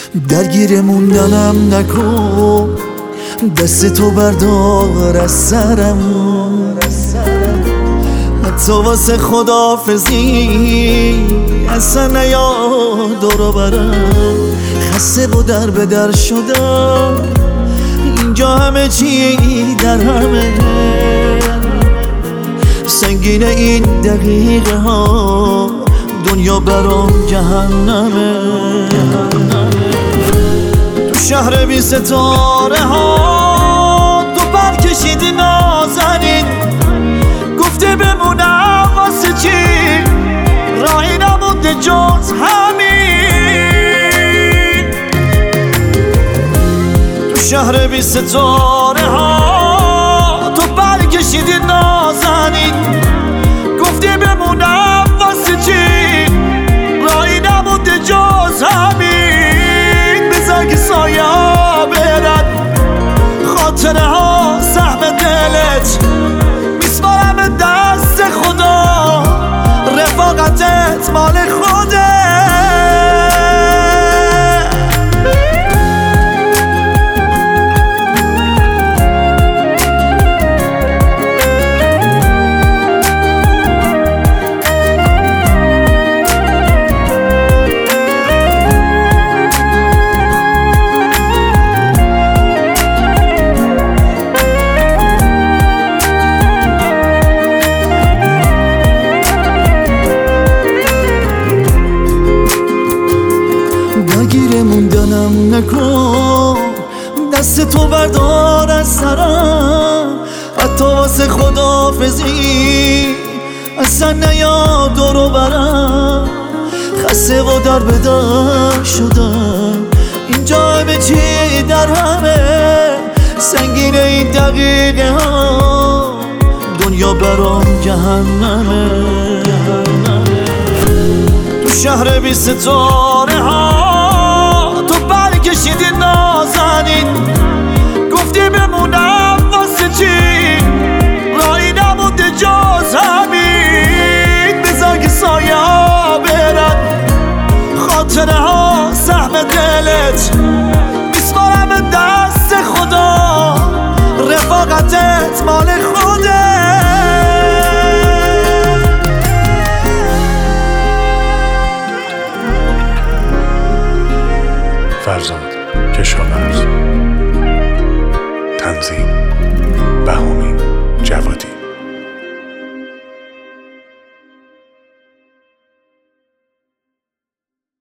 درگیر موندنم نکن، دست تو بردار از سرم. حتی واسه خداحافظی اصلا نیاد دورو برم. خسته و در به در شدم، اینجا همه چی در همه. سنگین این دقیقه ها، دنیا برام جهنمه. تو شهر بی ستاره ها تو پر کشیدی نازنین. گفته بمونم واسه چی، راهی نمونده جز همین. تو شهر بی ستاره ها تو پر کشیدی نازنین. گفته بمونم واسه چی، راهی نمونده جز همین. بذار که سایه ها برن، خاطره ها سهم دلت. میسپارم دست خدا، رفاقتت مال خوده. درگیر موندنم نکن، دست تو بردار از سرم. حتی واسه خداحافظی اصلا نیاد دورو برم. خسته و در به در شدم، اینجا همه چی در همه. سنگین این دقیقه ها، دنیا برام جهنمه. تو شهر بی ستاره ها تو پر کشیدی نازنین. گفتی بمونم واسه چی، راهی نمونده جز همین. بذار که سایه ها برن، خاطره ها سهم دلت. میسپارم دست خدا، رفاقتت مال خوده. فرزاد کشاورز، تنظیم بهونه.